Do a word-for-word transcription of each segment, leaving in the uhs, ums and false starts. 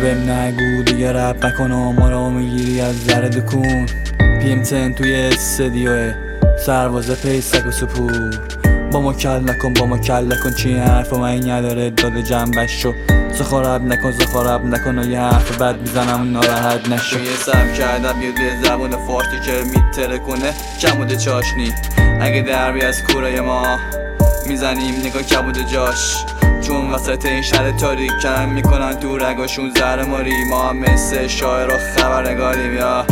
بهم نگو دیگه رب نکن و ما رو میگیری از ذره دکون. پیم تن توی استدیوه سرباز پیسک و سپور. با ما کل نکن با ما کل نکن چی حرف و من نداره داده جنبش شو. زخارب نکن زخارب نکن و یه حرف بد میزنم ناراحت نشو. یه سب کردم یه دوی زبون فارسی که میتره کنه کمود چاشنی. اگه دربی از کورای ما میزنیم نگاه کمود جاش، چون وسط این شهر تاریک کم میکنن تو رگاشون زهر ماری. ما هم مثل شاعر و خبرنگاریم یا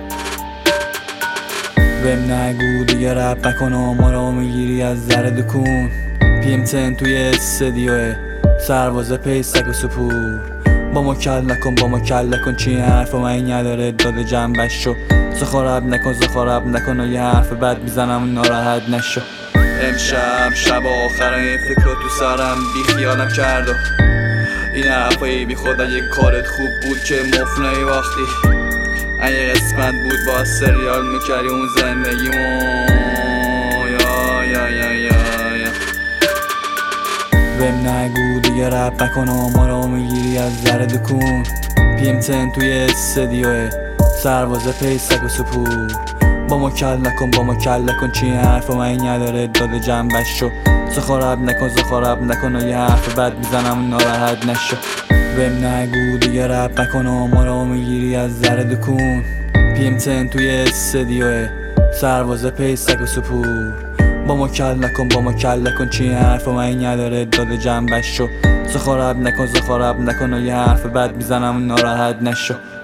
بهم نگو دیگه رب نکن و ما رو میگیری از ذره دکون. پیم تن توی استدیوه سرباز پیسک و سپور. با ما کل نکن با ما کل نکن چی حرف و من نداره داده جنبش شو. زخارب نکن زخارب نکن و یه حرف بد میزنم ناراحت نشو. امشب شب آخر این فکر رو تو سرم بی خیالم کرد و این حرفایی بی خود اگه کارت خوب بود که مفنایی وقتی اگه قسمت بود با سریال میکردی اون زندگیمو یا یا یا یا یا. بهم نگو دیگه رب نکن و ما رو میگیری از ذره دکون. پیم تن توی استدیوه سرباز پیسک و سپور. با ما کل نکن با ما کل نکن چی حرف و من نداره داده جنبش شو. زخارب نکن زخارب نکن و یه حرف بد میزنم ناراحت نشو. بهم نگو دیگه رب نکن و ما رو میگیری از ذره دکون. پیم تن توی استدیوه سرباز پیسک و سپور. با ما کل نکن با ما کل نکن چی حرف و من نداره داده جنبش شو. زخارب نکن زخارب نکن و یه حرف بد میزنم ناراحت نشو.